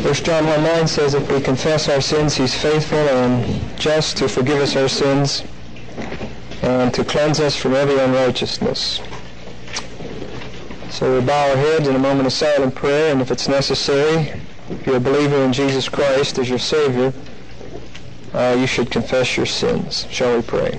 1 John 1:9 says, if we confess our sins, He's faithful and just to forgive us our sins and to cleanse us from every unrighteousness. So we'll bow our heads in a moment of silent prayer, and if it's necessary, if you're a believer in Jesus Christ as your Savior, you should confess your sins. Shall we pray?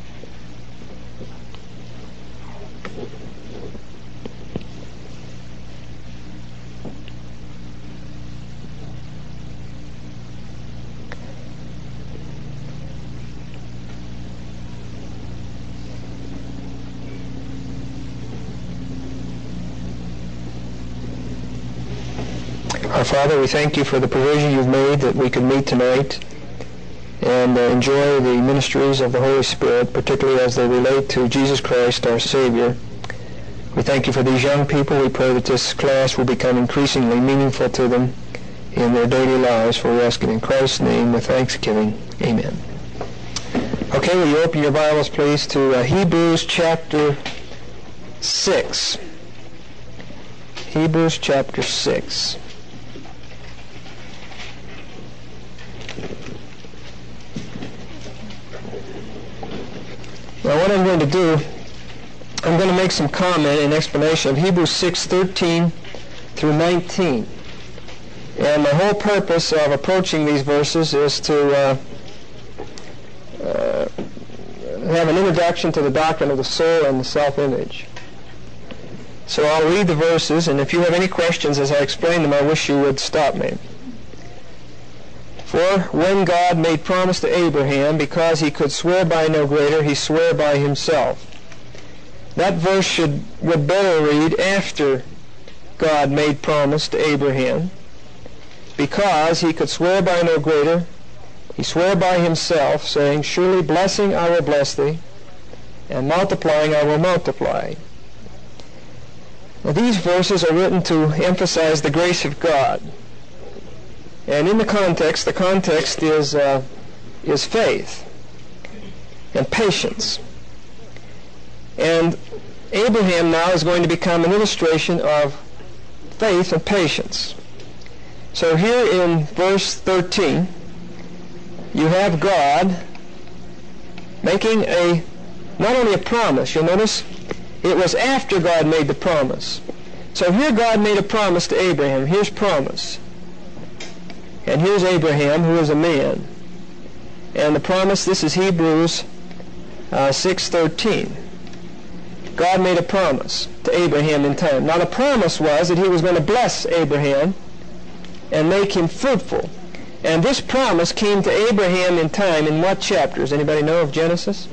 Our Father, we thank You for the provision You've made that we could meet tonight and enjoy the ministries of the Holy Spirit, particularly as they relate to Jesus Christ, our Savior. We thank You for these young people. We pray that this class will become increasingly meaningful to them in their daily lives, for we ask it in Christ's name with thanksgiving. Amen. Okay, will you open your Bibles, please, to Hebrews chapter 6. Hebrews chapter 6. Now what I'm going to do, I'm going to make some comment and explanation of Hebrews 6:13 through 19. And my whole purpose of approaching these verses is to have an introduction to the doctrine of the soul and the self-image. So I'll read the verses, and if you have any questions as I explain them, I wish you would stop me. For when God made promise to Abraham, because he could swear by no greater, he swore by himself. That verse would better read, after God made promise to Abraham, because he could swear by no greater, he swore by himself, saying, surely blessing I will bless thee, and multiplying I will multiply. Now these verses are written to emphasize the grace of God. And in the context is faith and patience. And Abraham now is going to become an illustration of faith and patience. So here in verse 13, you have God making not only a promise, you'll notice it was after God made the promise. So here God made a promise to Abraham. Here's promise. And here's Abraham, who is a man. And the promise, this is Hebrews 6:13. God made a promise to Abraham in time. Now the promise was that he was going to bless Abraham and make him fruitful. And this promise came to Abraham in time in what chapters? Anybody know of Genesis?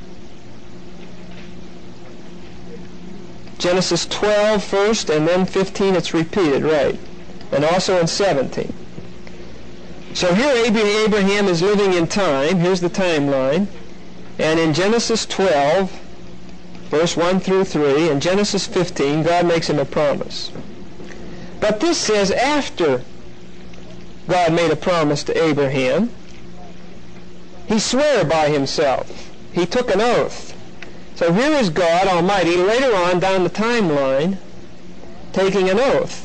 Genesis 12 first, and then 15 it's repeated, right? And also in 17. So here Abraham is living in time. Here's the timeline. And in Genesis 12, verse 1 through 3, and Genesis 15, God makes him a promise. But this says after God made a promise to Abraham, he swore by himself. He took an oath. So here is God Almighty later on down the timeline taking an oath.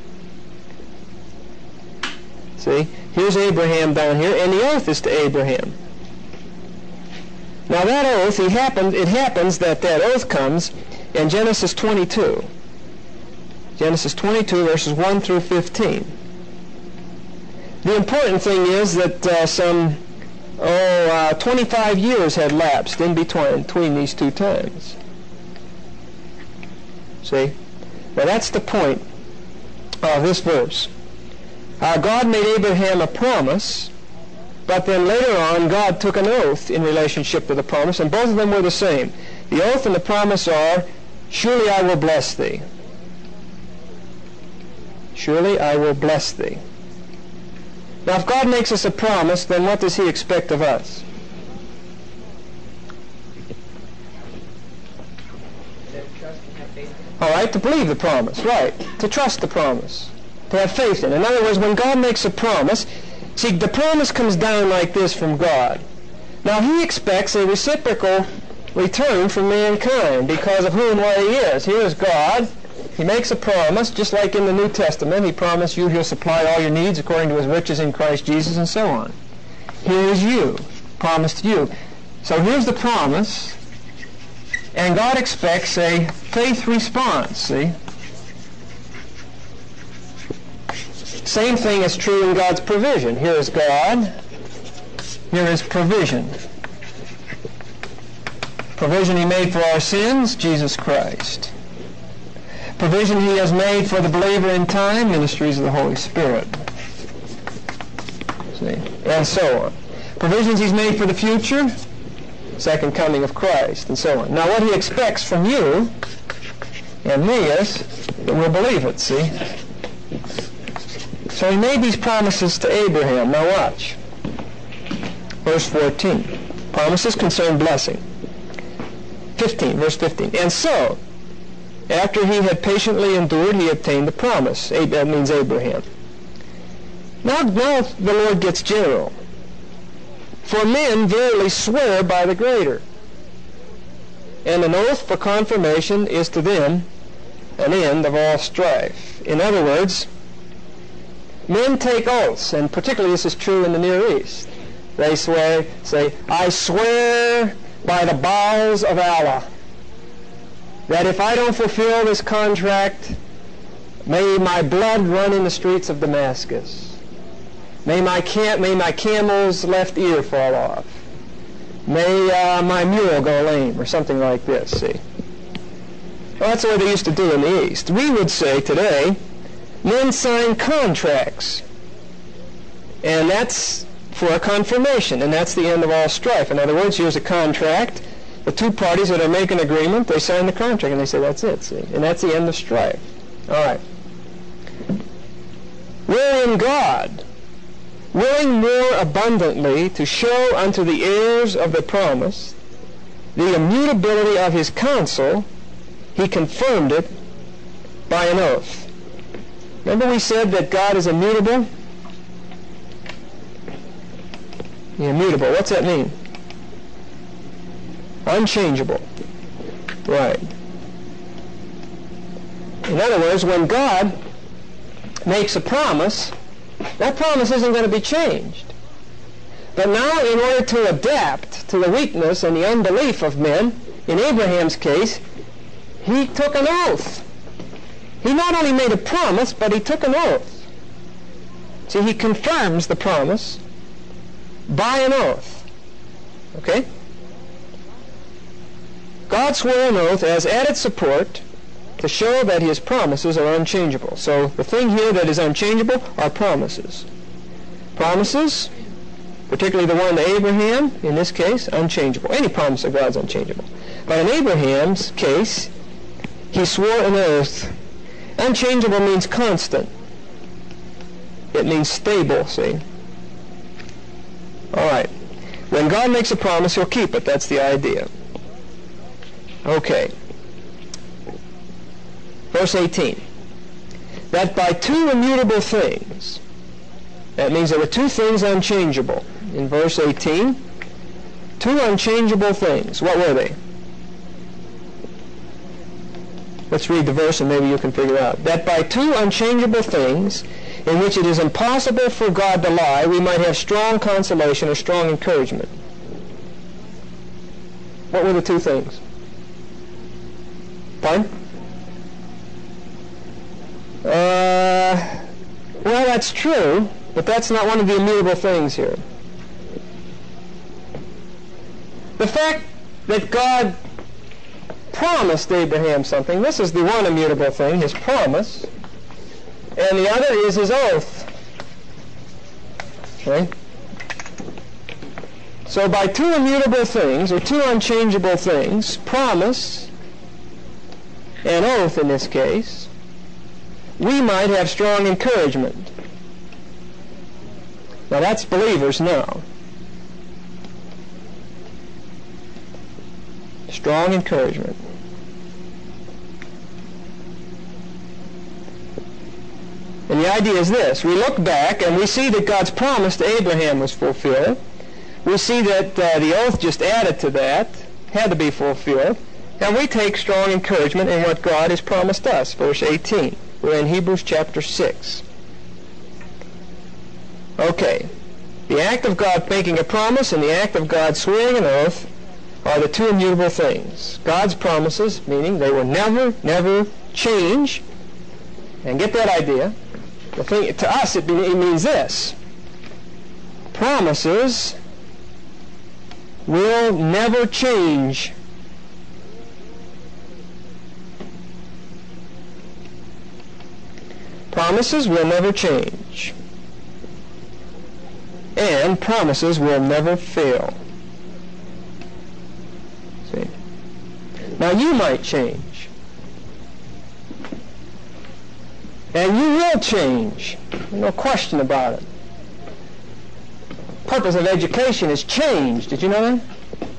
See? Here's Abraham down here, and the oath is to Abraham. Now that oath, it happens that oath comes in Genesis 22. Genesis 22, verses 1 through 15. The important thing is that 25 years had lapsed in between these two times. See? Now that's the point of this verse. God made Abraham a promise, but then later on God took an oath in relationship to the promise, and both of them were the same. The oath and the promise are, surely I will bless thee. Surely I will bless thee. Now if God makes us a promise, then what does he expect of us? All right, to believe the promise, right. To trust the promise. To have faith in. In other words, when God makes a promise, see, the promise comes down like this from God. Now, he expects a reciprocal return from mankind because of who and what he is. Here is God, He makes a promise, just like in the New Testament. He promised you He'll supply all your needs according to His riches in Christ Jesus, and so on. Here is you, promised you. So here's the promise, and God expects a faith response, see? Same thing is true in God's provision. Here is God. Here is provision. Provision He made for our sins, Jesus Christ. Provision He has made for the believer in time, ministries of the Holy Spirit. See? And so on. Provisions He's made for the future, second coming of Christ, and so on. Now what He expects from you and me is that we'll believe it, see? So He made these promises to Abraham. Now watch. Verse 14. Promises concern blessing. 15, verse 15. And so, after he had patiently endured, he obtained the promise. That means Abraham. Now the Lord gets general. For men verily swear by the greater, and an oath for confirmation is to them an end of all strife. In other words, men take oaths, and particularly this is true in the Near East. They say, I swear by the bowels of Allah that if I don't fulfill this contract, may my blood run in the streets of Damascus. May my camel's left ear fall off. May my mule go lame, or something like this, see. Well, that's what they used to do in the East. We would say today, men sign contracts, and that's for a confirmation, and that's the end of all strife. In other words, here's a contract. The two parties that are making an agreement, they sign the contract, and they say, that's it, see? And that's the end of strife. All right. Wherein God, willing more abundantly to show unto the heirs of the promise the immutability of His counsel, He confirmed it by an oath. Remember we said that God is immutable? Immutable. What's that mean? Unchangeable. Right. In other words, when God makes a promise, that promise isn't going to be changed. But now, in order to adapt to the weakness and the unbelief of men, in Abraham's case, he took an oath. He not only made a promise, but he took an oath. See, he confirms the promise by an oath. Okay? God swore an oath as added support to show that His promises are unchangeable. So the thing here that is unchangeable are promises. Promises, particularly the one to Abraham, in this case, unchangeable. Any promise of God's unchangeable. But in Abraham's case, he swore an oath. Unchangeable means constant. It means stable, see? All right. When God makes a promise, He'll keep it. That's the idea. Okay. Verse 18. That by two immutable things, that means there were two things unchangeable. In verse 18, two unchangeable things. What were they? Let's read the verse and maybe you can figure out. That by two unchangeable things, in which it is impossible for God to lie, we might have strong consolation or strong encouragement. What were the two things? Pardon? Well, that's true, but that's not one of the immutable things here. The fact that God promised Abraham something, this is the one immutable thing, His promise, and the other is His oath. Okay? So by two immutable things, or two unchangeable things, promise and oath in this case, we might have strong encouragement. Now that's believers now. Strong encouragement. And the idea is this. We look back and we see that God's promise to Abraham was fulfilled. We see that the oath just added to that, had to be fulfilled. And we take strong encouragement in what God has promised us. Verse 18. We're in Hebrews chapter 6. Okay. The act of God making a promise and the act of God swearing an oath are the two immutable things. God's promises, meaning they will never, never change. And get that idea. The thing, to us, it means this. Promises will never change. Promises will never change. And promises will never fail. See? Now you might change. And you will change. No question about it. Purpose of education is change. Did you know that?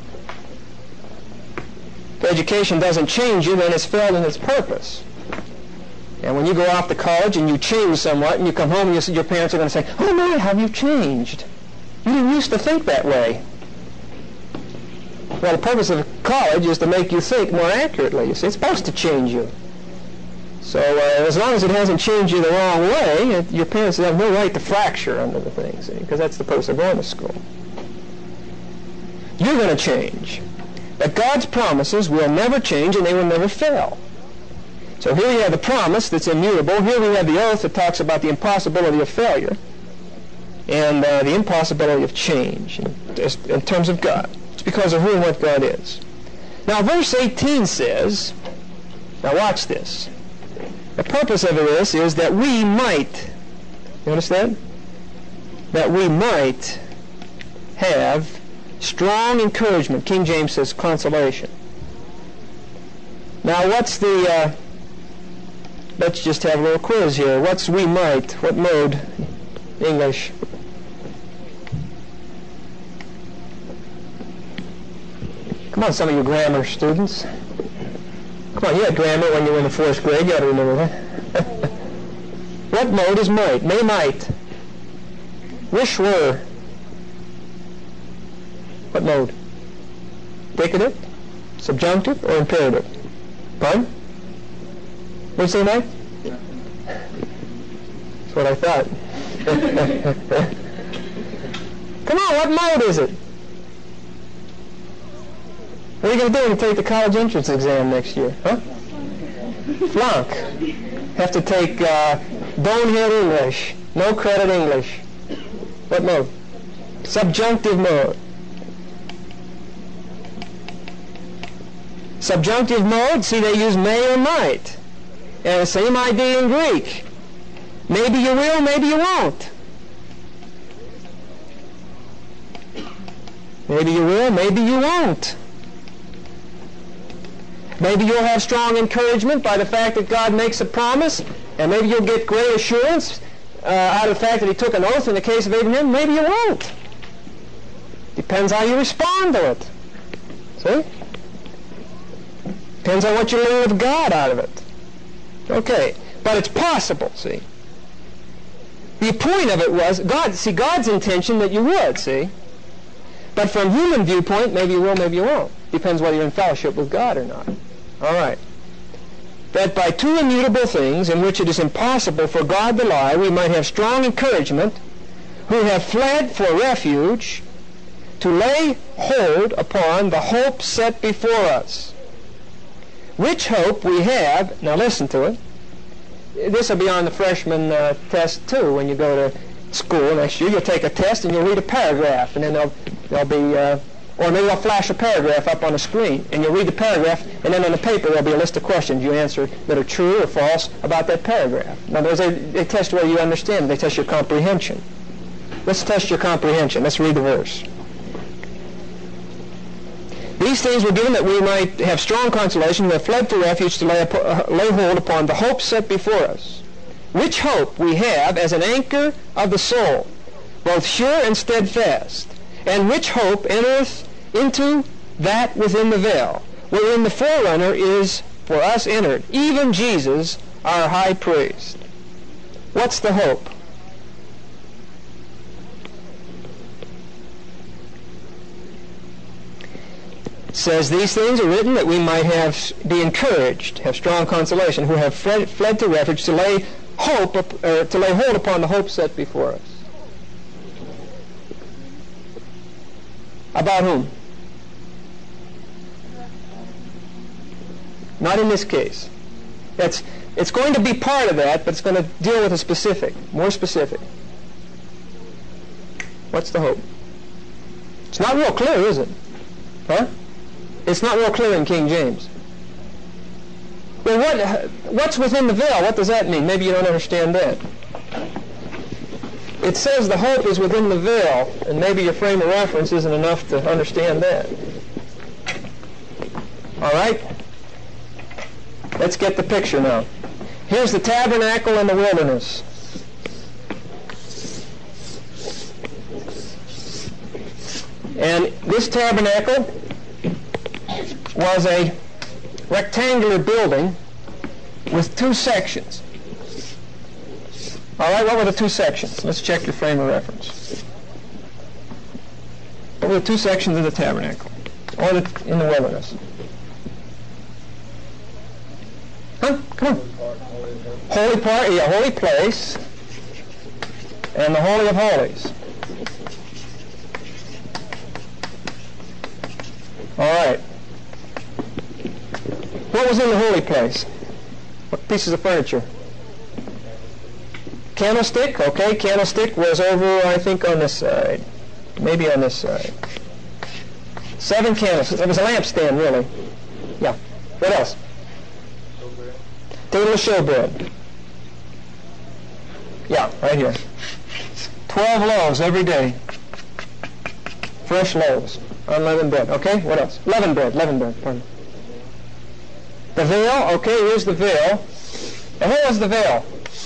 If education doesn't change you, then it's failed in its purpose. And when you go off to college and you change somewhat and you come home and your parents are going to say, "Oh my, how have you changed? You didn't used to think that way." Well, the purpose of college is to make you think more accurately. You see, it's supposed to change you. So as long as it hasn't changed you the wrong way, your parents have no right to fracture under the thing, see, because that's the purpose of going to school. You're going to change. But God's promises will never change and they will never fail. So here we have the promise that's immutable. Here we have the oath that talks about the impossibility of failure and the impossibility of change in terms of God. It's because of who and what God is. Now verse 18 says, now watch this. The purpose of this is that we might, you understand? That we might have strong encouragement. King James says consolation. Now what's the, let's just have a little quiz here. What's we might? What mode? English. Come on, some of you grammar students. Come on, you had grammar when you were in the 4th grade. You ought to remember that. What mode is might? May might. Wish were. What mode? Indicative, subjunctive, or imperative? Pardon? What did you say, Mike? That's what I thought. Come on, what mode is it? What are you going to do when you take the college entrance exam next year? Huh? Flunk. Have to take bonehead English. No credit English. What mode? Subjunctive mode. Subjunctive mode, see, they use may or might. And the same idea in Greek. Maybe you will, maybe you won't. Maybe you will, maybe you won't. Maybe you'll have strong encouragement by the fact that God makes a promise, and maybe you'll get great assurance out of the fact that he took an oath in the case of Abraham. Maybe you won't. Depends how you respond to it. See? Depends on what you learn of God out of it. Okay, but it's possible, see? The point of it was, God's intention that you would, see? But from human viewpoint, maybe you will, maybe you won't. Depends whether you're in fellowship with God or not. All right. That by two immutable things in which it is impossible for God to lie, we might have strong encouragement who have fled for refuge to lay hold upon the hope set before us. Which hope we have, now listen to it. This will be on the freshman test too when you go to school next year. You'll take a test and you'll read a paragraph, and then there'll be or maybe they'll flash a paragraph up on the screen, and you'll read the paragraph, and then on the paper there'll be a list of questions you answer that are true or false about that paragraph. In other words, they test whether you understand. They test your comprehension. Let's test your comprehension. Let's read the verse. These things were given that we might have strong consolation who have fled for refuge to lay hold upon the hope set before us. Which hope we have as an anchor of the soul, both sure and steadfast, and which hope entereth into that within the veil, wherein the forerunner is for us entered, even Jesus, our high priest. What's the hope? says, these things are written that we might be encouraged, have strong consolation, who have fled to refuge to lay hold upon the hope set before us. About whom? Not in this case. It's going to be part of that, but it's going to deal with a specific, more specific. What's the hope? It's not real clear, is it? Huh? It's not real clear in King James. Well, what's within the veil? What does that mean? Maybe you don't understand that. It says the hope is within the veil, and maybe your frame of reference isn't enough to understand that. All right? Let's get the picture now. Here's the tabernacle in the wilderness. And this tabernacle was a rectangular building with two sections. All right, what were the two sections? Let's check your frame of reference. What were the two sections of the tabernacle or in the wilderness? Huh? Come on. Holy part, yeah, holy place, and the Holy of Holies. All right. What was in the holy place? What pieces of furniture? Candlestick, okay. Candlestick was over, I think, on this side. Maybe on this side. 7 candlesticks. It was a lampstand, really. Yeah. What else? Table of showbread. Yeah, right here. 12 loaves every day. Fresh loaves. Unleavened bread. Okay, what else? Leavened bread, pardon. The veil, okay, here's the veil. And what was the veil?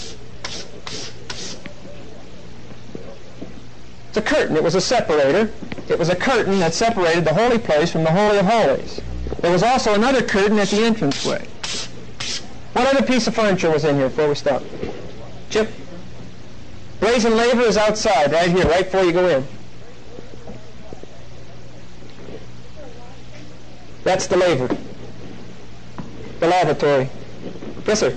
It's a curtain. It was a separator. It was a curtain that separated the holy place from the Holy of Holies. There was also another curtain at the entranceway. What other piece of furniture was in here before we stop? Chip? Brazen laver is outside, right here, right before you go in. That's the laver. The lavatory. Yes, sir?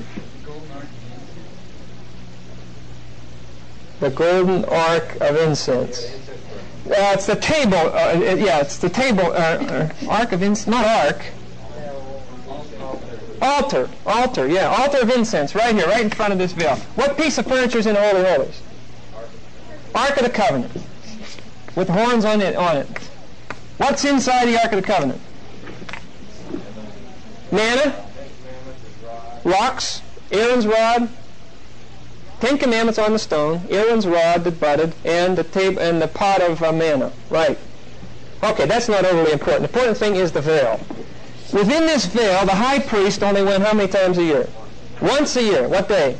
The golden ark of incense. It's the table. It's the table. Ark of incense. Not ark. Altar. Yeah, altar of incense. Right here, right in front of this veil. What piece of furniture is in the Holy of Holies? Ark of the Covenant. With horns on it. What's inside the Ark of the Covenant? Manna. Rocks. Aaron's rod. 10 commandments on the stone, Aaron's rod that budded, and the pot of manna. Right. Okay, that's not overly important. The important thing is the veil. Within this veil, the high priest only went how many times a year? Once a year. What day?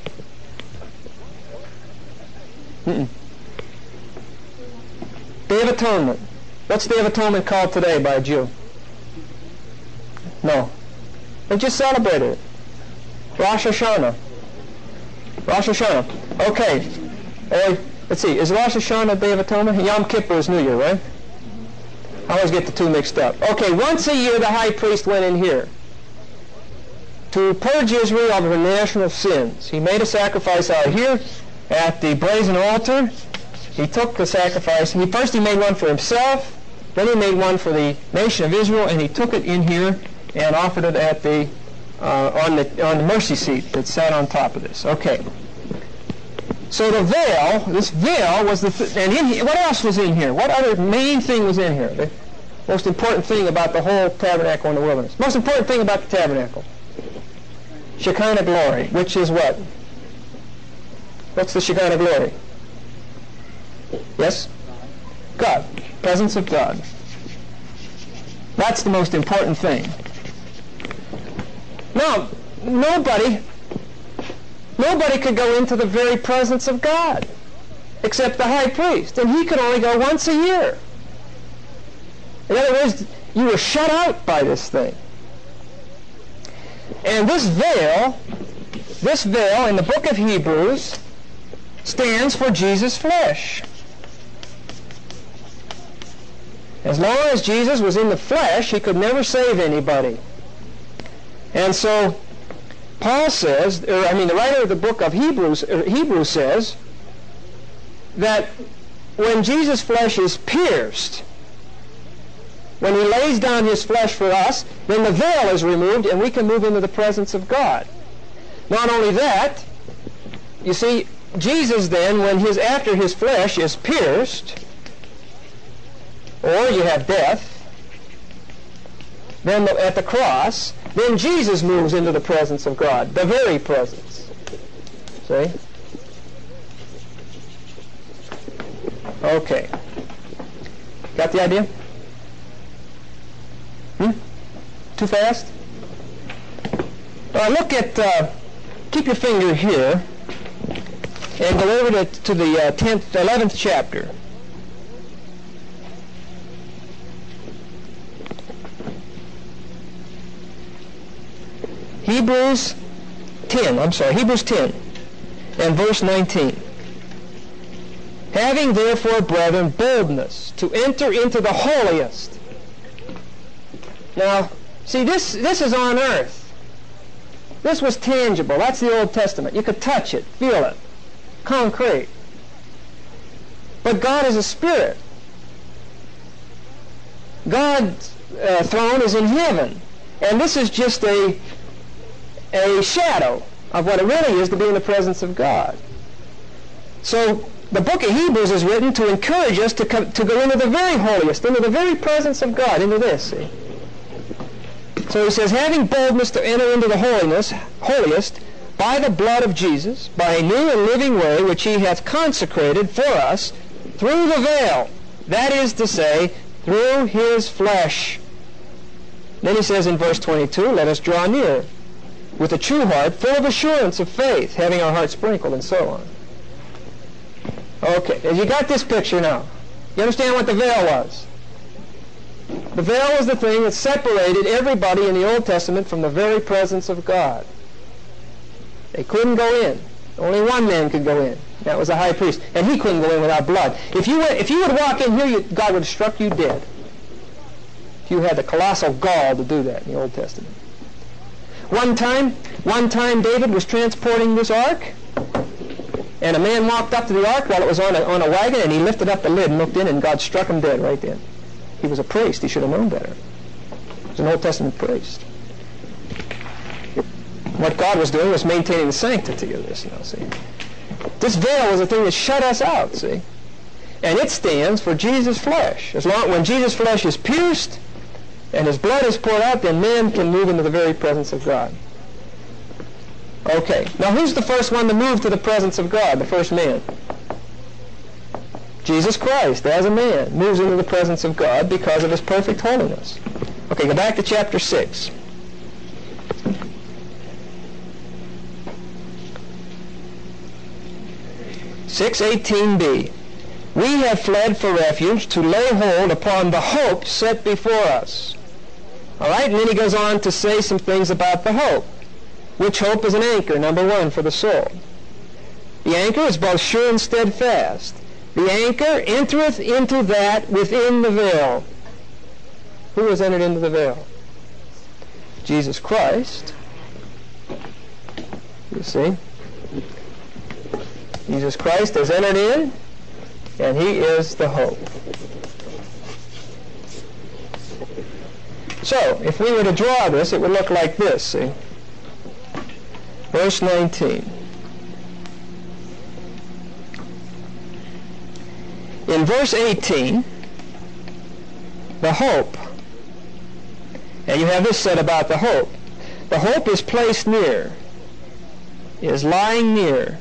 Day of Atonement. What's Day of Atonement called today by a Jew? No. They just celebrated it. Rosh Hashanah. Rosh Hashanah. Okay. Let's see. Is Rosh Hashanah Day of Atonement? Yom Kippur is New Year, right? I always get the two mixed up. Okay, once a year the high priest went in here to purge Israel of her national sins. He made a sacrifice out here at the brazen altar. He took the sacrifice. First he made one for himself. Then he made one for the nation of Israel, and he took it in here and offered it at the on the mercy seat that sat on top of this. Okay. So the veil, this veil was what else was in here? What other main thing was in here? The most important thing about the whole tabernacle in the wilderness. Most important thing about the tabernacle. Shekinah glory, which is what? What's the Shekinah glory? Yes? God. Presence of God. That's the most important thing. Now, nobody could go into the very presence of God except the high priest, and he could only go once a year. In other words, you were shut out by this thing. And this veil in the book of Hebrews stands for Jesus' flesh. As long as Jesus was in the flesh, he could never save anybody. And so Paul says, the writer of the book of Hebrews says that when Jesus' flesh is pierced, when he lays down his flesh for us, then the veil is removed and we can move into the presence of God. Not only that, you see, Jesus then, after his flesh is pierced, or you have death, then at the cross, then Jesus moves into the presence of God, the very presence. See? Okay. Got the idea? Too fast? Look at, keep your finger here, and go over to the 11th chapter. Hebrews 10, and verse 19. Having therefore, brethren, boldness to enter into the holiest. Now, see, this is on earth. This was tangible. That's the Old Testament. You could touch it, feel it, concrete. But God is a spirit. God's throne is in heaven. And this is just a shadow of what it really is to be in the presence of God. So the book of Hebrews is written to encourage us to go into the very holiest, into the very presence of God, into this, see? So he says, having boldness to enter into the holiest, by the blood of Jesus, by a new and living way which he hath consecrated for us through the veil, that is to say, through his flesh. Then he says in verse 22, let us draw near with a true heart, full of assurance of faith, having our hearts sprinkled, and so on. Okay, you got this picture now. You understand what the veil was? The veil was the thing that separated everybody in the Old Testament from the very presence of God. They couldn't go in. Only one man could go in. That was the high priest. And he couldn't go in without blood. If you would walk in here, God would have struck you dead. If you had the colossal gall to do that in the Old Testament. One time David was transporting this ark, and a man walked up to the ark while it was on a wagon, and he lifted up the lid and looked in, and God struck him dead right then. He was a priest. He should have known better. He was an Old Testament priest. What God was doing was maintaining the sanctity of this, see. This veil was the thing that shut us out, see. And it stands for Jesus' flesh. When Jesus' flesh is pierced and his blood is poured out, then man can move into the very presence of God. Okay, now who's the first one to move to the presence of God, the first man? Jesus Christ, as a man, moves into the presence of God because of his perfect holiness. Okay, go back to chapter 6. (6:18b). We have fled for refuge to lay hold upon the hope set before us. All right, and then he goes on to say some things about the hope, which hope is an anchor, number one, for the soul. The anchor is both sure and steadfast. The anchor entereth into that within the veil. Who has entered into the veil? Jesus Christ. You see? Jesus Christ has entered in, and he is the hope. So, if we were to draw this, it would look like this, see? Verse 19. In verse 18, the hope. And you have this said about the hope. The hope is placed near, is lying near.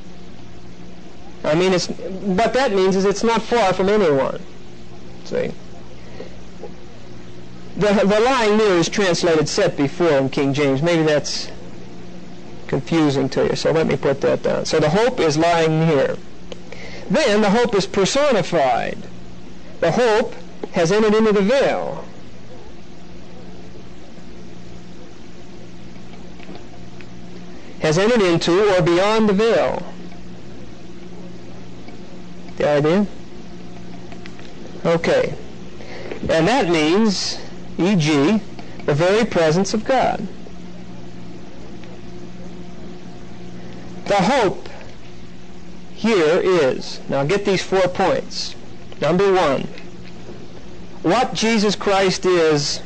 What that means is it's not far from anyone. See? The lying near is translated set before in King James. Maybe that's confusing to you, so let me put that down. So the hope is lying near. Then the hope is personified. The hope has entered into the veil. Has entered into or beyond the veil. The idea? Okay. And that means, e.g., the very presence of God. The hope here is, now get these 4 points. Number 1, what Jesus Christ is,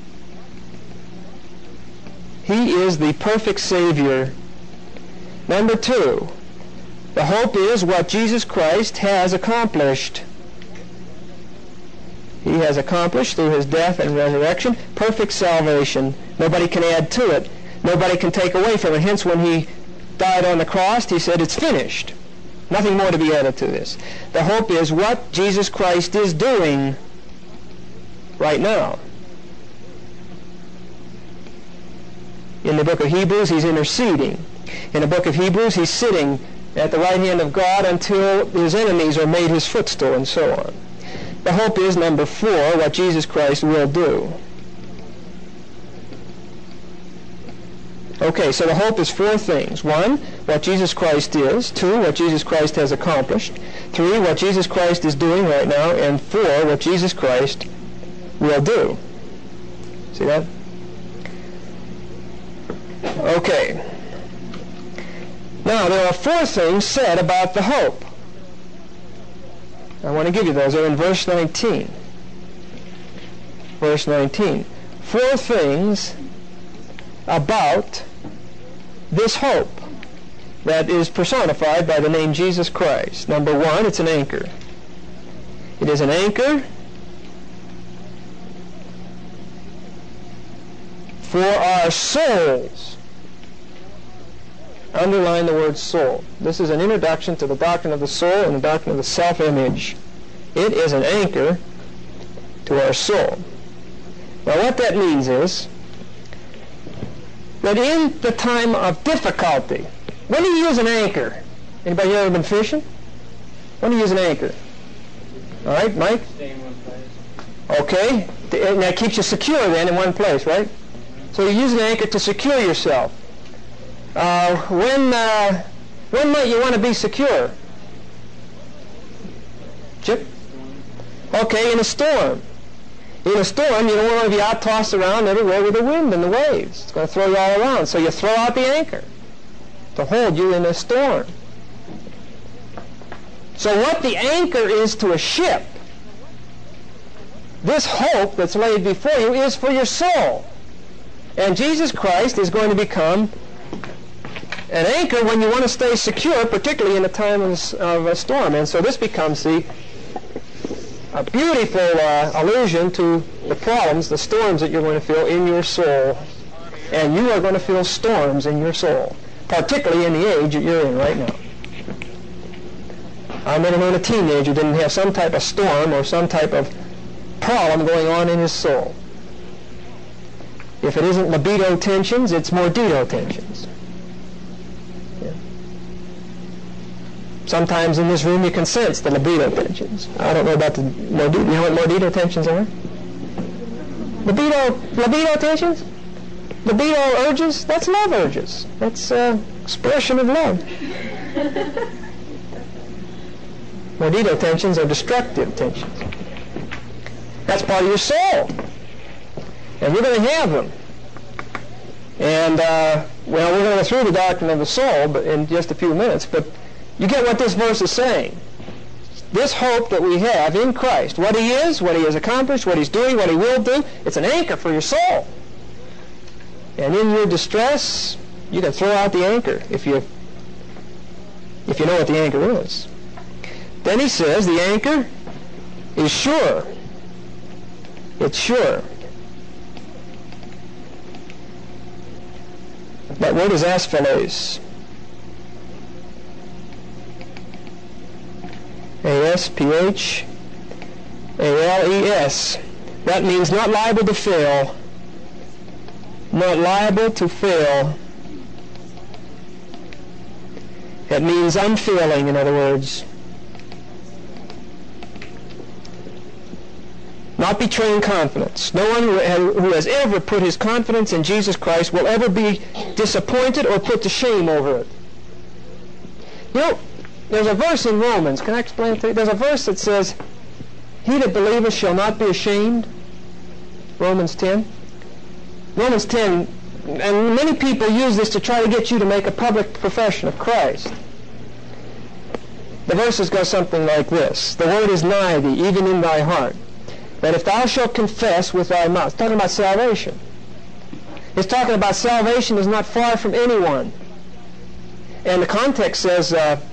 He is the perfect Savior. Number 2, the hope is what Jesus Christ has accomplished. He has accomplished through His death and resurrection perfect salvation. Nobody can add to it. Nobody can take away from it. Hence, when He died on the cross, He said, it's finished. Nothing more to be added to this. The hope is what Jesus Christ is doing right now. In the book of Hebrews, He's interceding. In the book of Hebrews, He's sitting at the right hand of God until His enemies are made His footstool, and so on. The hope is, number 4, what Jesus Christ will do. Okay, so the hope is 4 things. 1, what Jesus Christ is. 2, what Jesus Christ has accomplished. 3, what Jesus Christ is doing right now. And 4, what Jesus Christ will do. See that? Okay. Now, there are 4 things said about the hope. I want to give you those. They're in verse 19. Verse 19. 4 things about this hope that is personified by the name Jesus Christ. Number 1, it's an anchor. It is an anchor for our souls. Underline the word soul. This is an introduction to the doctrine of the soul and the doctrine of the self-image. It is an anchor to our soul. Now what that means is that in the time of difficulty, when do you use an anchor? Anybody here ever been fishing? When do you use an anchor? All right, Mike? Stay in one place. Okay. And that keeps you secure then in one place, right? So you use an anchor to secure yourself. When might you want to be secure? Chip? Okay, in a storm. In a storm, you don't want to be out tossed around everywhere with the wind and the waves. It's going to throw you all around. So you throw out the anchor to hold you in a storm. So what the anchor is to a ship, this hope that's laid before you is for your soul. And Jesus Christ is going to become an anchor when you want to stay secure, particularly in a time of a storm. And so this becomes a beautiful allusion to the problems, the storms that you're going to feel in your soul. And you are going to feel storms in your soul, particularly in the age that you're in right now. I never known a teenager who didn't have some type of storm or some type of problem going on in his soul. If it isn't libido tensions, it's mordido tensions. Yeah. Sometimes in this room you can sense the libido tensions. I don't know about the mordido. You know what mordido tensions are? Libido tensions? Libido urges? That's love urges. That's expression of love. Mordido tensions are destructive tensions. That's part of your soul. And you're going to have them. And, well, we're going to go through the doctrine of the soul but in just a few minutes, but you get what this verse is saying. This hope that we have in Christ, what He is, what He has accomplished, what He's doing, what He will do, it's an anchor for your soul. And in your distress, you can throw out the anchor if you know what the anchor is. Then he says the anchor is sure. It's sure. That word is asphalles. A-S-P-H-A-L-E-S. That means not liable to fail. Not liable to fail. It means unfailing, in other words. Not betraying confidence. No one who has ever put his confidence in Jesus Christ will ever be disappointed or put to shame over it. You know, there's a verse in Romans. Can I explain it to you? There's a verse that says, He that believeth shall not be ashamed. Romans 10. Romans 10, and many people use this to try to get you to make a public profession of Christ. The verses go something like this. The word is nigh thee, even in thy heart, that if thou shalt confess with thy mouth. It's talking about salvation. It's talking about salvation is not far from anyone. And the context says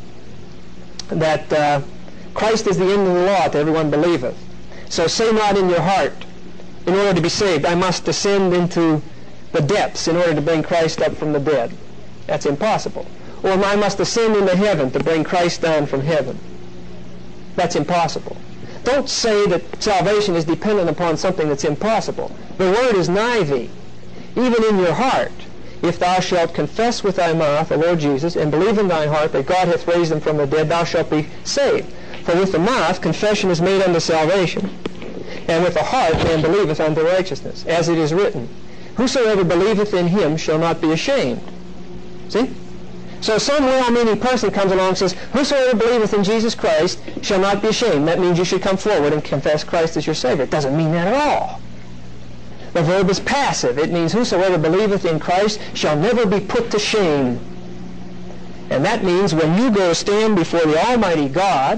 that Christ is the end of the law to everyone believeth. So say not in your heart, in order to be saved, I must descend into the depths in order to bring Christ up from the dead. That's impossible. Or I must ascend into heaven to bring Christ down from heaven. That's impossible. Don't say that salvation is dependent upon something that's impossible. The word is nigh thee, even in your heart. If thou shalt confess with thy mouth the Lord Jesus, and believe in thine heart that God hath raised him from the dead, thou shalt be saved. For with the mouth confession is made unto salvation, and with the heart man believeth unto righteousness, as it is written, whosoever believeth in him shall not be ashamed. See? So some well-meaning person comes along and says, whosoever believeth in Jesus Christ shall not be ashamed. That means you should come forward and confess Christ as your Savior. It doesn't mean that at all. The verb is passive. It means whosoever believeth in Christ shall never be put to shame. And that means when you go stand before the Almighty God,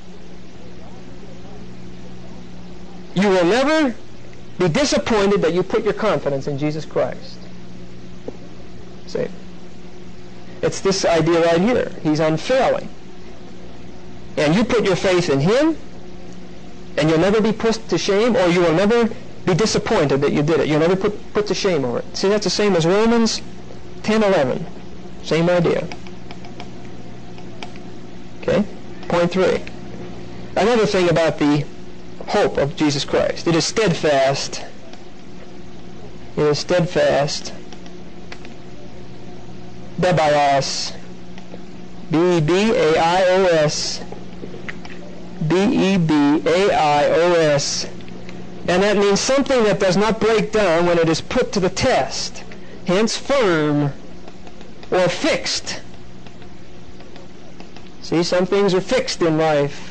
you will never be disappointed that you put your confidence in Jesus Christ. See? It's this idea right here. He's unfailing. And you put your faith in him, and you'll never be put to shame, or you will never be disappointed that you did it. You'll never put to shame over it. See, that's the same as Romans 10:11. Same idea. Okay? Point 3. Another thing about the hope of Jesus Christ. It is steadfast. It is steadfast. Bebios. B-E-B-A-I-O-S. B-E-B-A-I-O-S. And that means something that does not break down when it is put to the test. Hence firm or fixed. See, some things are fixed in life.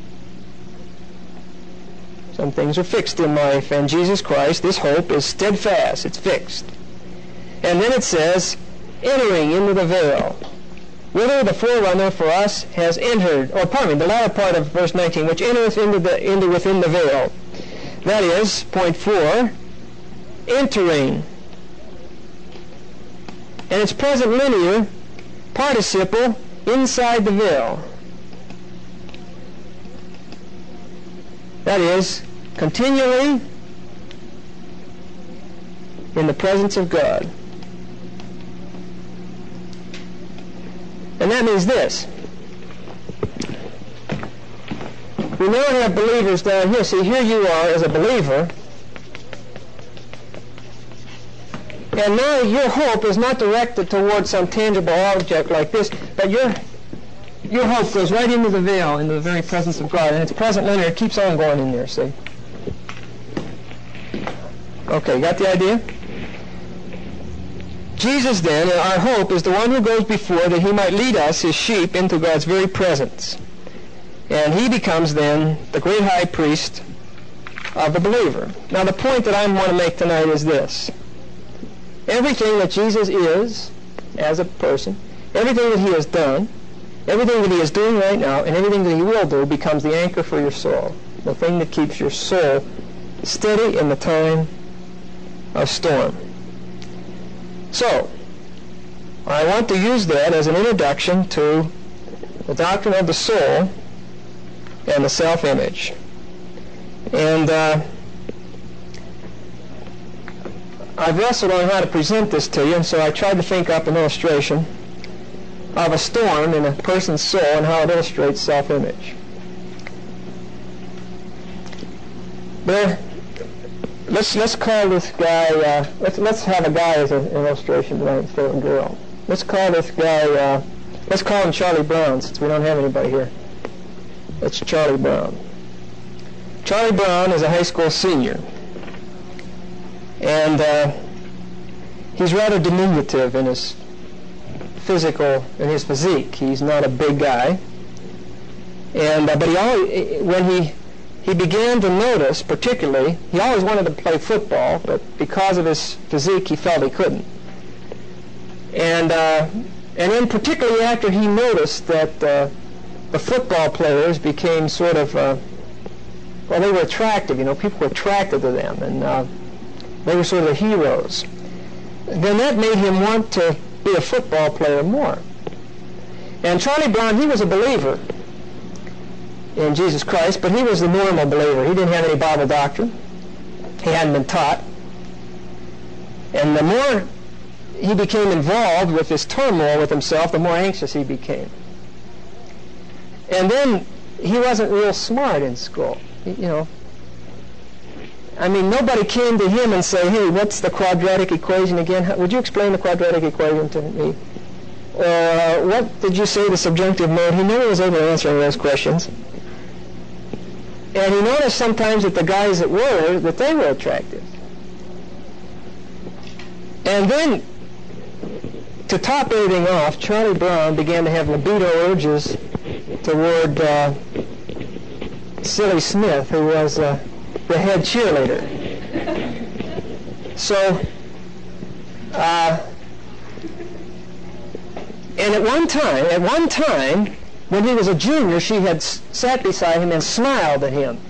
Some things are fixed in life, and Jesus Christ, this hope, is steadfast. It's fixed. And then it says, entering into the veil, whither the forerunner for us has entered, or pardon me, the latter part of verse 19, which entereth into within the veil. That is, point 4, entering. And it's present linear participle inside the veil. That is, continually in the presence of God. And that means this. We now have believers down here. See, here you are as a believer. And now your hope is not directed towards some tangible object like this, but your hope goes right into the veil, into the very presence of God. And it's present linear. It keeps on going in there, see? Okay, got the idea? Jesus, then, our hope, is the one who goes before that he might lead us, his sheep, into God's very presence. And he becomes, then, the great high priest of the believer. Now, the point that I want to make tonight is this. Everything that Jesus is, as a person, everything that he has done, everything that he is doing right now, and everything that he will do becomes the anchor for your soul, the thing that keeps your soul steady in the time of storm. So, I want to use that as an introduction to the doctrine of the soul and the self-image. And I've wrestled on how to present this to you, and so I tried to think up an illustration of a storm in a person's soul and how it illustrates self-image. Let's call this guy, let's have a guy as an illustration tonight instead of a girl. Let's call this guy, let's call him Charlie Brown, since we don't have anybody here. It's Charlie Brown. Charlie Brown is a high school senior. And he's rather diminutive in his physique. He's not a big guy. And but he always, when he he began to notice, particularly, he always wanted to play football, but because of his physique, he felt he couldn't. And then particularly after he noticed that the football players became sort of, they were attractive, people were attracted to them, and they were sort of the heroes. Then that made him want to be a football player more. And Charlie Brown, he was a believer in Jesus Christ, but he was the normal believer. He didn't have any Bible doctrine. He hadn't been taught. And the more he became involved with this turmoil with himself, the more anxious he became. And then he wasn't real smart in school. Nobody came to him and said, hey, what's the quadratic equation again? Would you explain the quadratic equation to me? Or what did you say the subjunctive mode? He never was able to answer any of those questions. And he noticed sometimes that the guys that they were attractive. And then, to top everything off, Charlie Brown began to have libido urges toward Silly Smith, who was the head cheerleader. So, and at one time, when he was a junior, she had sat beside him and smiled at him.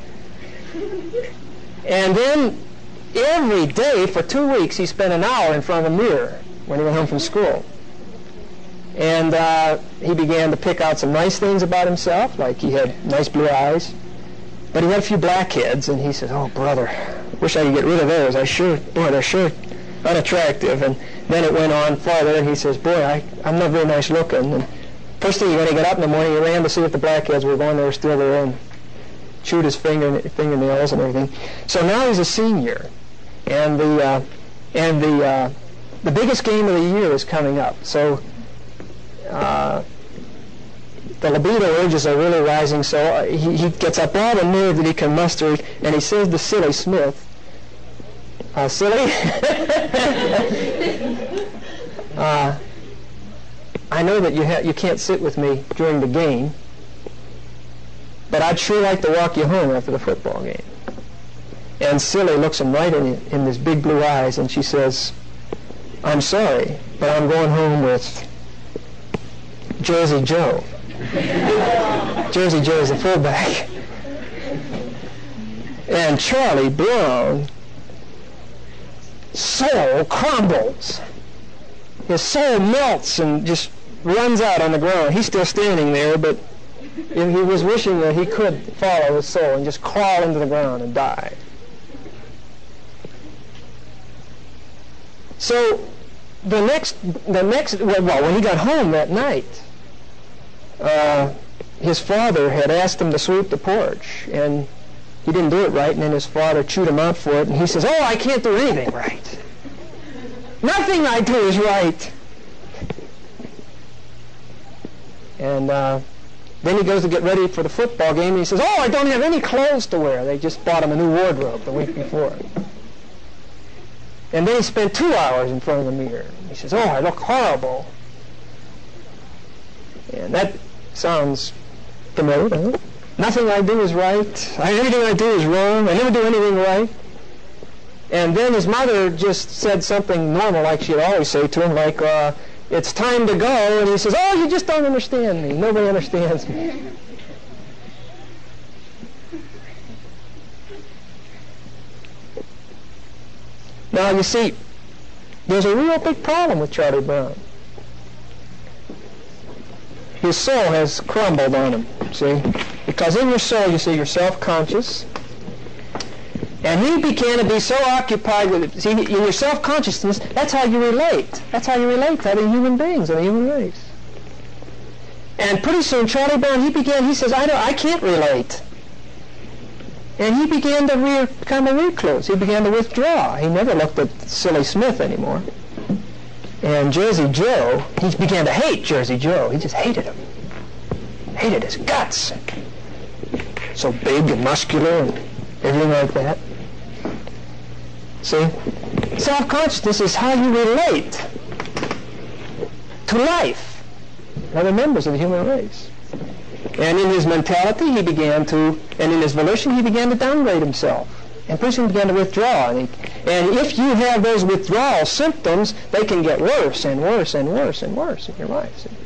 And then every day for 2 weeks he spent an hour in front of a mirror when he went home from school. And he began to pick out some nice things about himself, like he had nice blue eyes, but he had a few blackheads, and he said, oh, brother, wish I could get rid of those. They're sure unattractive. And then it went on farther, and he says, boy, I'm not very nice looking. And first thing, when he got up in the morning, he ran to see if the blackheads were gone. They were still there, and chewed his fingernails and everything. So now he's a senior, and the biggest game of the year is coming up. So the libido urges are really rising. So he gets up all the nerve that he can muster, and he says to Silly Smith, Silly, I know that you can't sit with me during the game, but I'd sure like to walk you home after the football game. And Silly looks him right in his big blue eyes, and she says, I'm sorry, but I'm going home with Jersey Joe. Jersey Joe is the fullback. And Charlie Brown soul crumbles. His soul melts and just runs out on the ground. He's still standing there, but he was wishing that he could follow his soul and just crawl into the ground and die. So when he got home that night, his father had asked him to sweep the porch, and he didn't do it right, and then his father chewed him out for it, and he says, oh, I can't do anything right. Nothing I do is right. And then he goes to get ready for the football game, and he says, oh, I don't have any clothes to wear. They just bought him a new wardrobe the week before. And then he spent 2 hours in front of the mirror. He says, oh, I look horrible. And that sounds familiar, doesn't it? Nothing I do is right. Everything I do is wrong. I never do anything right. And then his mother just said something normal, like she'd always say to him, like, it's time to go. And he says, oh, you just don't understand me. Nobody understands me. Now, you see, there's a real big problem with Charlie Brown. His soul has crumbled on him, see? Because in your soul, you see, you're self-conscious. And he began to be so occupied with it. See, in your self-consciousness, that's how you relate. That's how you relate to other human beings and the human race. And pretty soon, Charlie Brown, he says, I can't relate. And he began to become a recluse. He began to withdraw. He never looked at Silly Smith anymore. And Jersey Joe, he began to hate Jersey Joe. He just hated him. Hated his guts. So big and muscular and everything like that. See? Self-consciousness is how you relate to life, other members of the human race. And in his mentality, he began to, and in his volition, he began to downgrade himself. And pretty soon he began to withdraw. And if you have those withdrawal symptoms, they can get worse and worse and worse and worse in your life. See?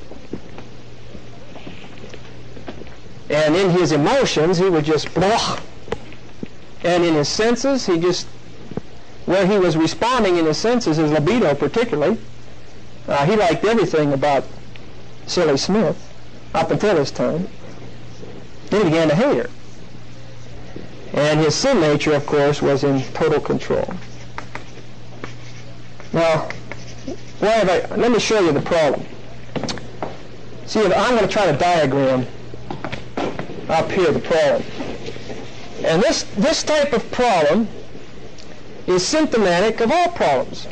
And in his emotions, he would just blah. And in his senses, where he was responding in his senses, his libido particularly, he liked everything about Silly Smith up until this time. Then he began to hate her. And his sin nature, of course, was in total control. Now, let me show you the problem. See, I'm going to try to diagram up here the problem. And this type of problem is symptomatic of all problems.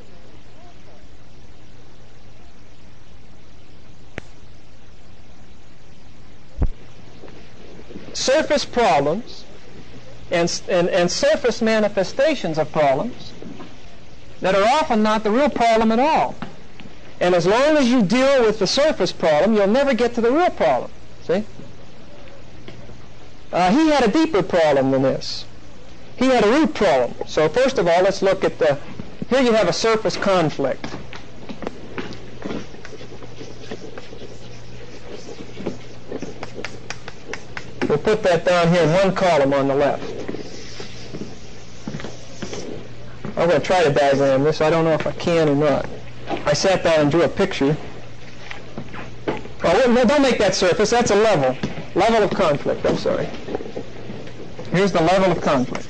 Surface problems and surface manifestations of problems that are often not the real problem at all. And as long as you deal with the surface problem, you'll never get to the real problem. See? He had a deeper problem than this. He had a root problem. So first of all, let's look at here you have a surface conflict. We'll put that down here in one column on the left. I'm going to try to diagram this. I don't know if I can or not. I sat down and drew a picture. Oh, no, don't make that surface. That's a level. Level of conflict. I'm sorry. Here's the level of conflict.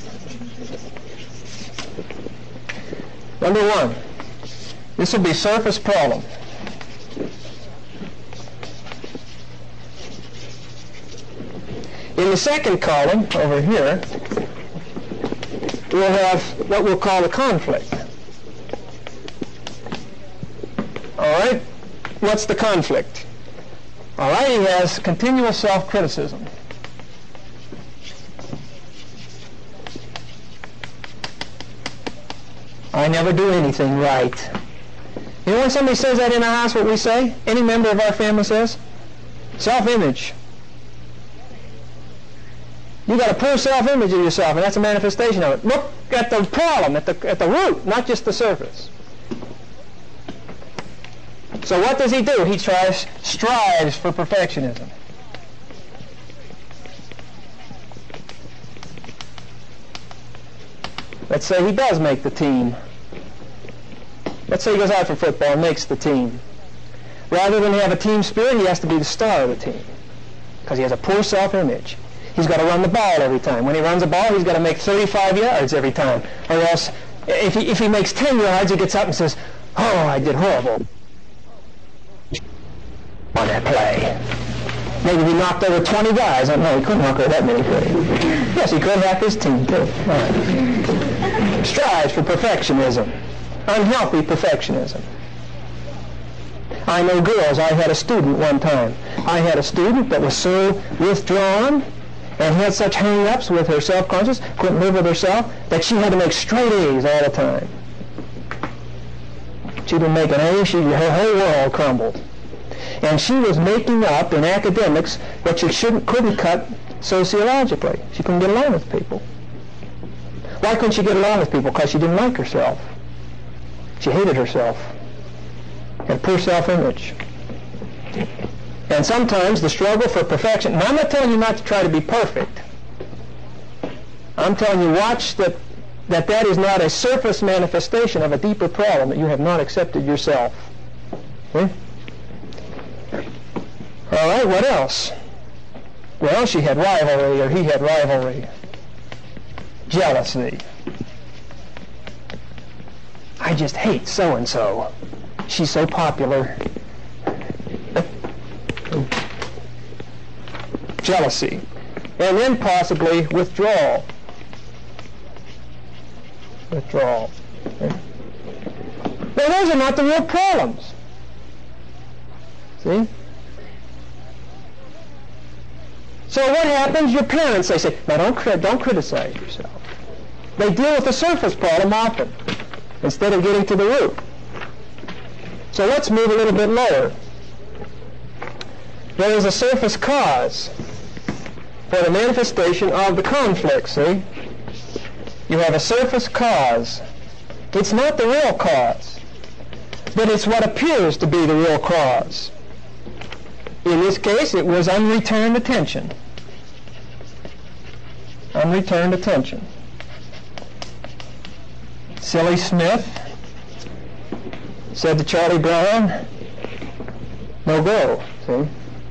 Number one. This will be surface problem. In the second column, over here, we'll have what we'll call the conflict. All right? What's the conflict? All right, he has continual self-criticism. I never do anything right. You know when somebody says that in a house, what we say? Any member of our family says? Self-image. You got a poor self-image of yourself, and that's a manifestation of it. Look at the problem, at the root, not just the surface. So what does he do? He strives for perfectionism. Let's say he does make the team. Let's say he goes out for football and makes the team. Rather than have a team spirit, he has to be the star of the team because he has a poor self-image. He's got to run the ball every time. When he runs the ball, he's got to make 35 yards every time. Or else, if he makes 10 yards, he gets up and says, "Oh, I did horrible on that play." Maybe he knocked over 20 guys. I don't know, he couldn't knock over that many, could he? Yes, he could have his team, too. Right. Strives for perfectionism. Unhealthy perfectionism. I know girls. I had a student one time. I had a student that was so withdrawn and had such hang-ups with her self-conscious, couldn't live with herself, that she had to make straight A's all the time. She didn't make an A, her whole world crumbled. And she was making up in academics what she couldn't cut sociologically. She couldn't get along with people. Why couldn't she get along with people? Because she didn't like herself. She hated herself. Had poor self-image. And sometimes the struggle for perfection, and I'm not telling you not to try to be perfect. I'm telling you, watch that is not a surface manifestation of a deeper problem, that you have not accepted yourself. Okay? All right, what else? Well, she had rivalry, or he had rivalry. Jealousy. I just hate so-and-so. She's so popular. Jealousy. And then possibly withdrawal. Withdrawal. Okay. Now, those are not the real problems. See? So what happens? Your parents, they say, now don't criticize yourself. They deal with the surface problem often, instead of getting to the root. So let's move a little bit lower. there is a surface cause for the manifestation of the conflict, see? You have a surface cause. It's not the real cause, but it's what appears to be the real cause. In this case, it was unreturned attention. Unreturned attention. Silly Smith said to Charlie Brown, "No go," see?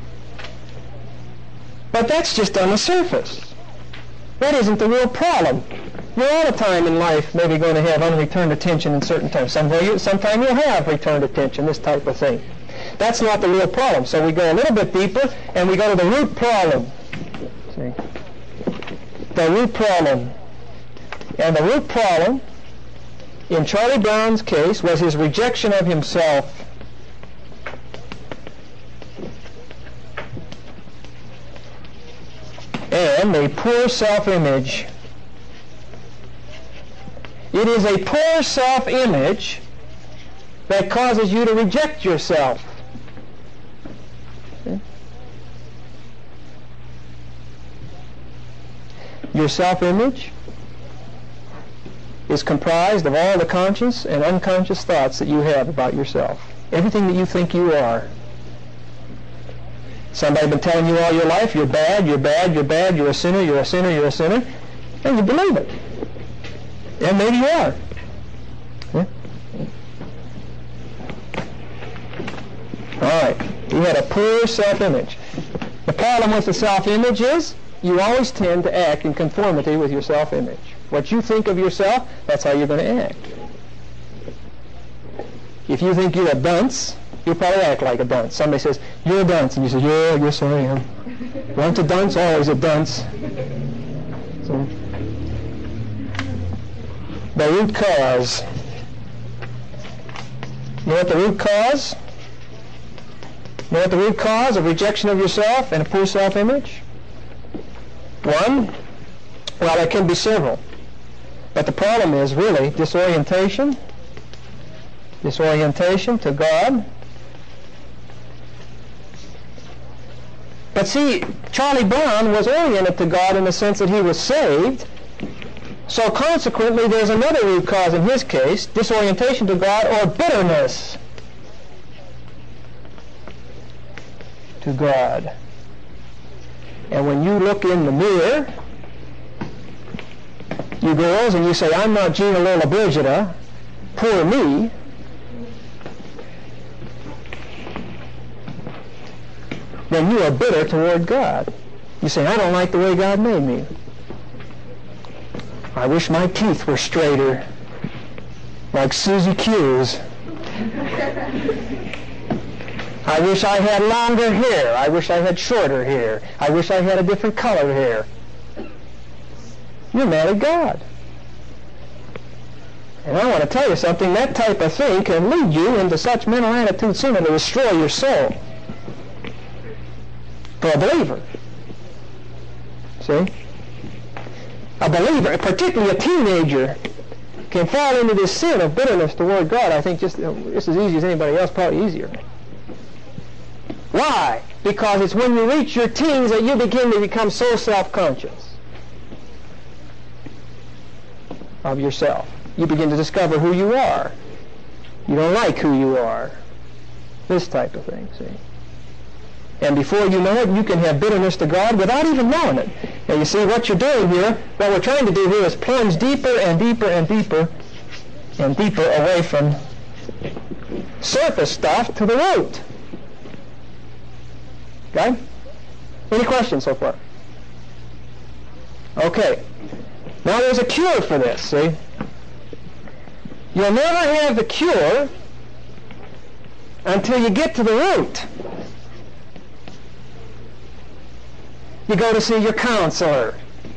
But that's just on the surface. That isn't the real problem. You're all the time in life maybe going to have unreturned attention in certain times. Sometime you'll have returned attention, this type of thing. That's not the real problem. So we go a little bit deeper and we go to the root problem. See? The root problem. And the root problem in Charlie Brown's case was his rejection of himself. And a poor self-image. It is a poor self-image that causes you to reject yourself. Okay? Your self-image is comprised of all the conscious and unconscious thoughts that you have about yourself. Everything that you think you are. Somebody's been telling you all your life, you're bad, you're bad, you're bad, you're a sinner, you're a sinner, you're a sinner, and you believe it. And maybe you are. Yeah? All right. You had a poor self-image. The problem with the self-image is you always tend to act in conformity with your self-image. What you think of yourself, that's how you're going to act. If you think you're a dunce, you'll probably act like a dunce. Somebody says, "You're a dunce," and you say, "Yeah, yes I am." Once a dunce, always a dunce. So, the root cause. You know what the root cause? You know what the root cause of rejection of yourself and a poor self-image? One, well, there can be several. But the problem is really disorientation to God. But see, Charlie Brown was oriented to God in the sense that he was saved. So consequently, there's another root cause in his case, disorientation to God or bitterness to God. And when you look in the mirror, you girls, and you say, "I'm not Gina Lola Brigida, poor me," then you are bitter toward God. You say, "I don't like the way God made me. I wish my teeth were straighter, like Susie Q's. I wish I had longer hair. I wish I had shorter hair. I wish I had a different color hair." You're mad at God. And I want to tell you something, that type of thing can lead you into such mental attitudes soon to destroy your soul. For a believer. See? A believer, particularly a teenager, can fall into this sin of bitterness toward God, I think just as easy as anybody else, probably easier. Why? Because it's when you reach your teens that you begin to become so self-conscious of yourself. You begin to discover who you are. You don't like who you are. This type of thing, see? And before you know it, you can have bitterness to God without even knowing it. Now you see what you're doing here, what we're trying to do here is plunge deeper and deeper and deeper and deeper away from surface stuff to the root. Okay? Any questions so far? Okay. Now there's a cure for this, see? You'll never have the cure until you get to the root. You go to see your counselor.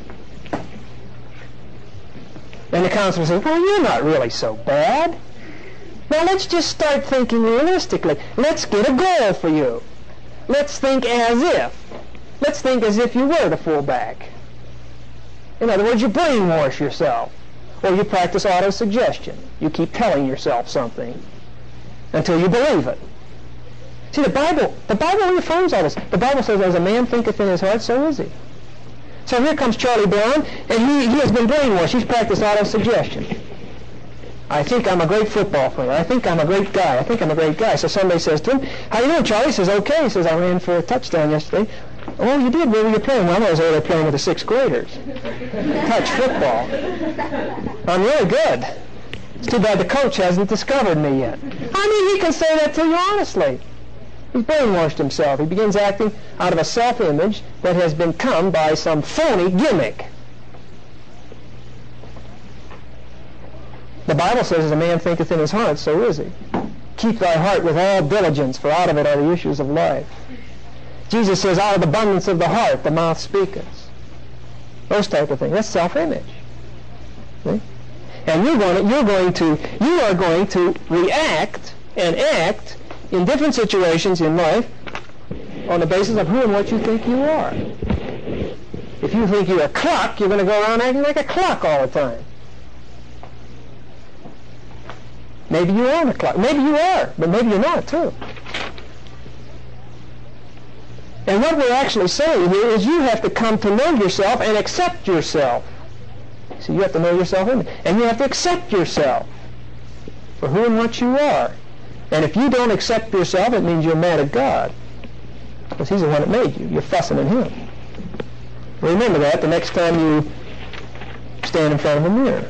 And the counselor says, "Well, you're not really so bad. Now let's just start thinking realistically. Let's get a goal for you. Let's think as if. Let's think as if you were the fullback. In other words, you brainwash yourself. Or you practice auto-suggestion. You keep telling yourself something until you believe it. See, the Bible reaffirms all this. The Bible says, as a man thinketh in his heart, so is he. So here comes Charlie Brown, and he has been brainwashed. He's practiced auto-suggestion. I think I'm a great football player. I think I'm a great guy. I think I'm a great guy. So somebody says to him, how you doing, Charlie? He says, okay. He says, I ran for a touchdown yesterday. Oh, you did? Where were you playing? Well, I was over there playing with the 6th graders. Touch football. I'm really good. It's too bad the coach hasn't discovered me yet. I mean, he can say that to you honestly. He's brainwashed himself. He begins acting out of a self-image that has been come by some phony gimmick. The Bible says, as a man thinketh in his heart, so is he. Keep thy heart with all diligence, for out of it are the issues of life. Jesus says, out of the abundance of the heart, the mouth speaketh. Those type of things. That's self-image. See? And you are going to react and act in different situations in life on the basis of who and what you think you are. If you think you're a cluck, you're going to go around acting like a cluck all the time. Maybe you aren't a cluck. Maybe you are, but maybe you're not, too. And what we're actually saying here is you have to come to know yourself and accept yourself. So you have to know yourself, and you have to accept yourself for who and what you are. And if you don't accept yourself, it means you're mad at God, because He's the one that made you. You're fussing at Him. Remember that the next time you stand in front of a mirror.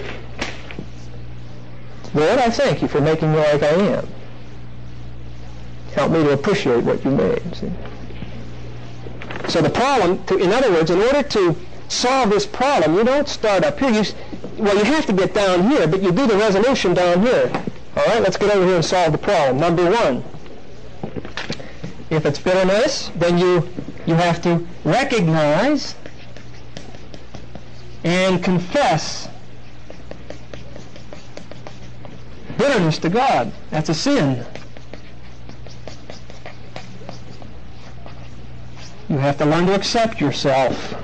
Lord, I thank you for making me like I am. Help me to appreciate what you made. See? So the problem, in other words, in order to solve this problem, you don't start up here. You have to get down here, but you do the resolution down here. All right, let's get over here and solve the problem. Number one, if it's bitterness, then you have to recognize and confess bitterness to God. That's a sin. You have to learn to accept yourself.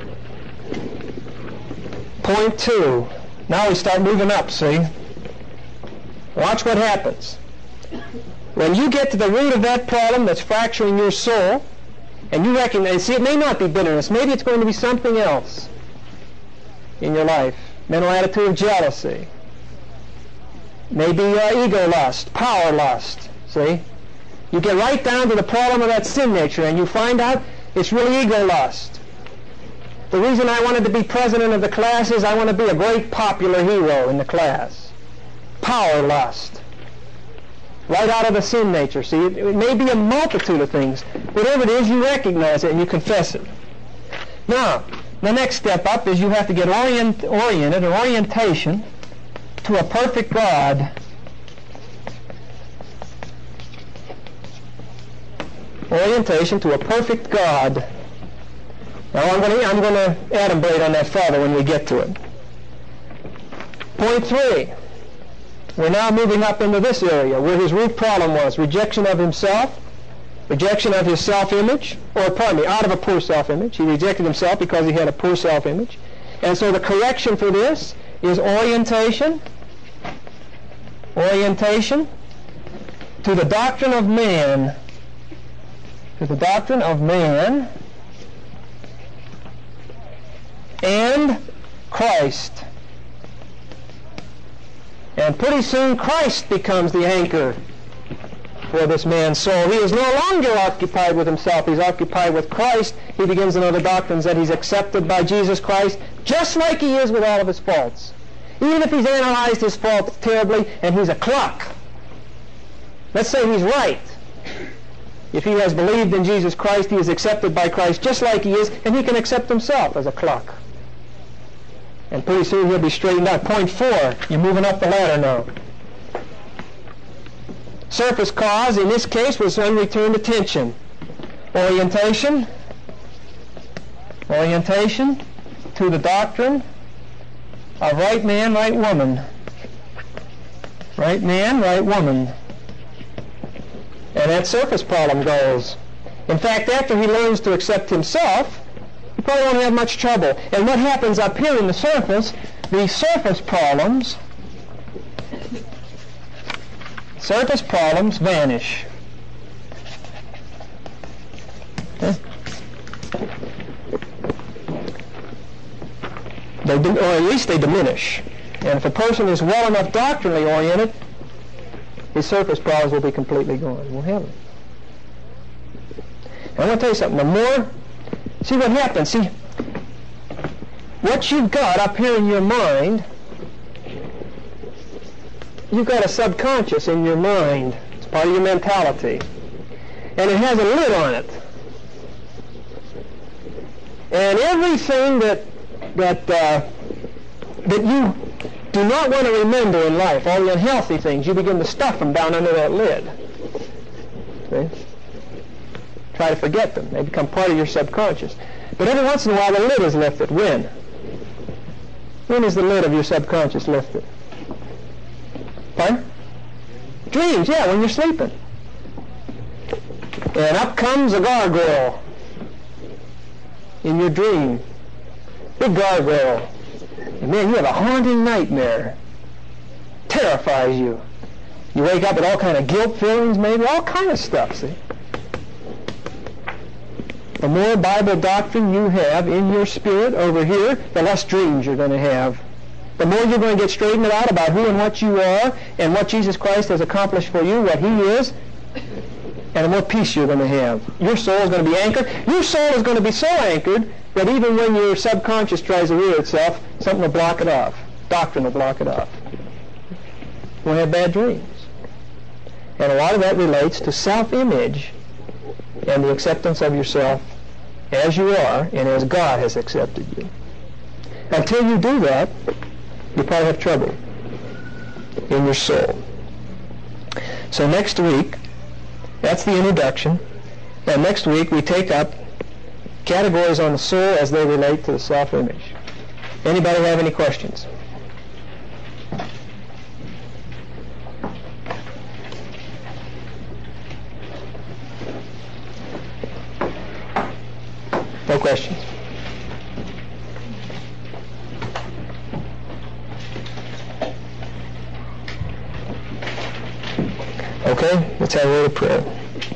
Point 2. Now we start moving up, see? Watch what happens. When you get to the root of that problem that's fracturing your soul, and you recognize, see, it may not be bitterness. Maybe it's going to be something else in your life. Mental attitude of jealousy. Maybe ego lust, power lust, see? You get right down to the problem of that sin nature, and you find out it's really ego lust. The reason I wanted to be president of the class is I want to be a great popular hero in the class. Power lust. Right out of the sin nature. See, it may be a multitude of things. Whatever it is, you recognize it and you confess it. Now, the next step up is you have to get oriented, or orientation, to a perfect God. Orientation to a perfect God. Now I'm going to adumbrate on that further when we get to it. Point 3. We're now moving up into this area where his root problem was rejection of himself, rejection of his self-image, out of a poor self-image. He rejected himself because he had a poor self-image. And so the correction for this is orientation to the doctrine of man, and Christ. And pretty soon Christ becomes the anchor for this man's soul. He is no longer occupied with himself. He's occupied with Christ. He begins to know the doctrines that he's accepted by Jesus Christ, just like he is with all of his faults. Even if he's analyzed his faults terribly and he's a cluck. Let's say he's right. If he has believed in Jesus Christ, he is accepted by Christ just like he is, and he can accept himself as a cluck. And pretty soon he'll be straightened out. Point 4, you're moving up the ladder now. Surface cause, in this case, was unreturned attention. Orientation to the doctrine of right man, right woman. Right man, right woman. And that surface problem goes. In fact, after he learns to accept himself, he probably won't have much trouble. And what happens up here in the surface problems vanish. or at least they diminish. And if a person is well enough doctrinally oriented, his surface problems will be completely gone. We'll have them. I want to tell you something. The more, see what happens. See, what you've got up here in your mind, you've got a subconscious in your mind. It's part of your mentality. And it has a lid on it. And everything that you do not want to remember in life, all the unhealthy things, you begin to stuff them down under that lid. See? Try to forget them. They become part of your subconscious. But every once in a while the lid is lifted. When? When is the lid of your subconscious lifted? Pardon? Dreams, yeah, when you're sleeping. And up comes a gargoyle in your dream. Big gargoyle. And man, you have a haunting nightmare. Terrifies you. You wake up with all kind of guilt feelings, maybe, all kind of stuff, see? The more Bible doctrine you have in your spirit over here, the less dreams you're going to have. The more you're going to get straightened out about who and what you are and what Jesus Christ has accomplished for you, what He is, and the more peace you're going to have. Your soul is going to be anchored. Your soul is going to be so anchored that even when your subconscious tries to rear itself, something will block it off. Doctrine will block it off. You won't have bad dreams. And a lot of that relates to self-image and the acceptance of yourself as you are and as God has accepted you. Until you do that, you probably have trouble in your soul. So next week, that's the introduction, and next week we take up categories on the soul as they relate to the self-image. Anybody have any questions? No questions? Okay, let's have a word of prayer.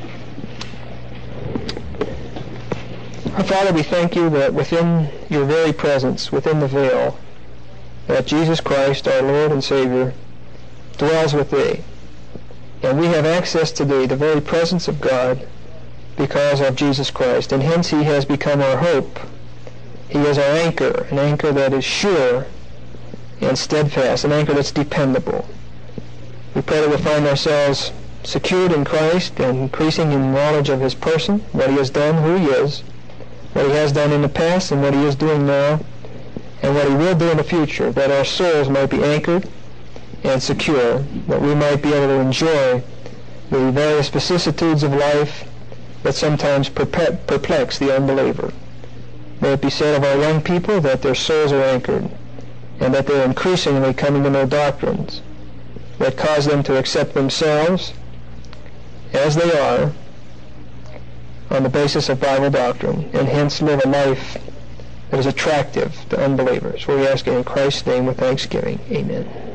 Our Father, we thank you that within your very presence, within the veil, that Jesus Christ, our Lord and Savior, dwells with thee. And we have access to thee, the very presence of God, because of Jesus Christ. And hence he has become our hope. He is our anchor, an anchor that is sure and steadfast, an anchor that's dependable. We pray that we'll find ourselves secured in Christ and increasing in knowledge of his person, what he has done, who he is, what he has done in the past and what he is doing now, and what he will do in the future, that our souls might be anchored and secure, that we might be able to enjoy the various vicissitudes of life that sometimes perplex the unbeliever. May it be said of our young people that their souls are anchored, and that they're increasingly coming to know doctrines that cause them to accept themselves as they are on the basis of Bible doctrine, and hence live a life that is attractive to unbelievers. We ask it in Christ's name with thanksgiving. Amen.